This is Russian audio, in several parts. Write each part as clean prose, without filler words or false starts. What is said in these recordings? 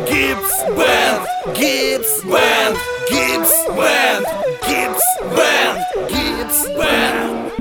Gips Band, Gips Band, Gips Band, Gips Band, Gips Band.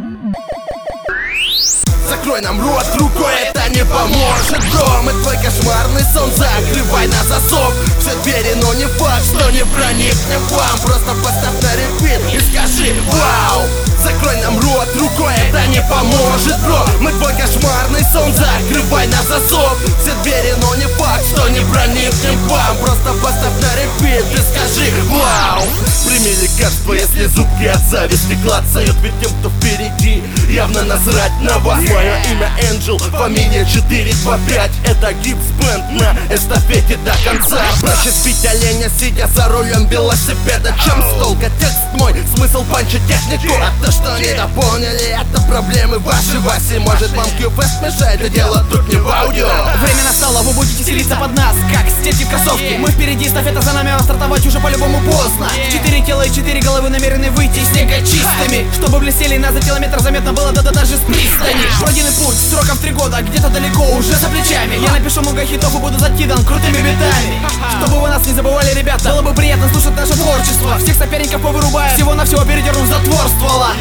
Закрой нам рот рукой, это не поможет, бро. Мы твой кошмарный сон, закрывай на засов все двери, но не факт, что не проникнем к вам. Просто поставь на репит и скажи вау. Закрой нам рот рукой, это не поможет, бро. Мы твой кошмарный сон, закрывай на засов все двери, но не факт, что не проникнем к вам. Просто поставь на репит и скажи вау. Прими лекарство, если зубки от зависти клацают, ведь тем, кто впереди, явно насрать на вас. Мое имя Angel, фамилия 425. Это Gips Band на эстафете до конца. Проще сбить оленя, сидя за рулем велосипеда, чем с толка текст мой, смысл панча технику. А то, что недопоняли, это проблемы ваши, Васи. Может, вам Q-Fest мешает, и дело тут не в аудио. Время настало, вы будете селиться под нас, как степи кроссовки. Мы впереди, эстафета за нами, а стартовать уже по-любому поздно. 4 тела и 4 головы намерены выйти из снега чистыми, чтобы блестели нас за километр заметно было, да даже с пристани. Пройденный путь сроком в 3 года, где-то далеко уже за плечами. Я напишу много хитов и буду закидан крутыми битами. Чтобы вы нас не забывали, ребята, было бы приятно слушать наше творчество. Всех соперников повырубая, всего-навсего передернув затвор ствола.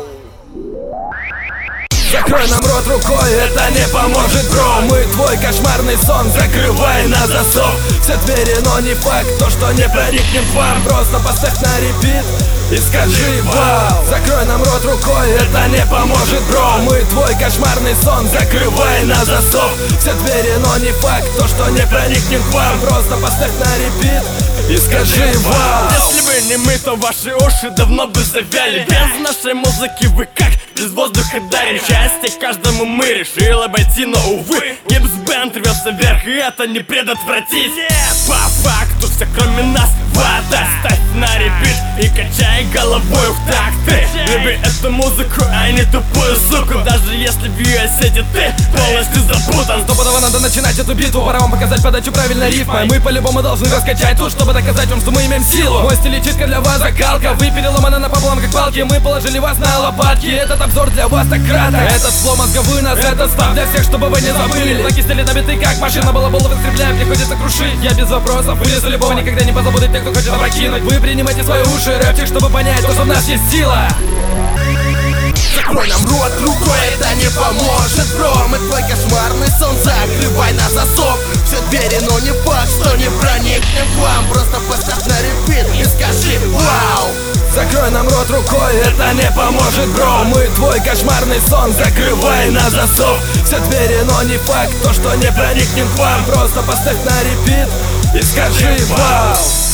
Закрой нам рот рукой, это не поможет, бро. Мы твой кошмарный сон, закрывай на засов все двери, но не факт, то, что не проникнем к вам. Просто поставь на репит и скажи вау. Закрой нам рот рукой, это не поможет, бро. Мы твой кошмарный сон, закрывай на засов все двери, но не факт, то, что не проникнем к вам. Просто поставь на репит и скажи вау. Если бы не мы, то ваши уши давно бы завяли. Без нашей музыки вы как без воздуха дарим счастье каждому, мы решили обойти, но увы Gips Band рвется вверх, и это не предотвратить. По факту все кроме нас вода. Ставь на репит и качай головой в такты. Люби эту музыку, а не тупую суку. Даже если в ее сети ты полностью запутан. Стопудово надо начинать эту битву, пора вам показать подачу правильной рифмой. Мы по-любому должны раскачать тут, чтобы доказать вам, что мы имеем силу. Мой стиль и читка для вас закалка. Вы переломаны напополам как палки, мы положили вас на лопатки. Этот обзор для вас так краток. Этот флоу мозговый нас, этот став для всех, чтобы вы не забыли. Закистили на биты, как машина была головы скрепляем, приходится крушить. Я без вопросов вылезу любого, никогда не позабудет тех, кто хочет опрокинуть. Вы принимайте свои уши, рэпчик, чтобы понять, то, что в нас есть сила. Закрой нам рот рукой, это не поможет, бро. Мы твой кошмарный сон, закрывай на засов все двери, но не факт, что не проникнем к вам. Просто поставь на репит и скажи вау. Закрой нам рот рукой, это не поможет, бро. Мы твой кошмарный сон, закрывай на засов все двери, но не факт, то, что не проникнем к вам. Просто поставь на репит и скажи вау.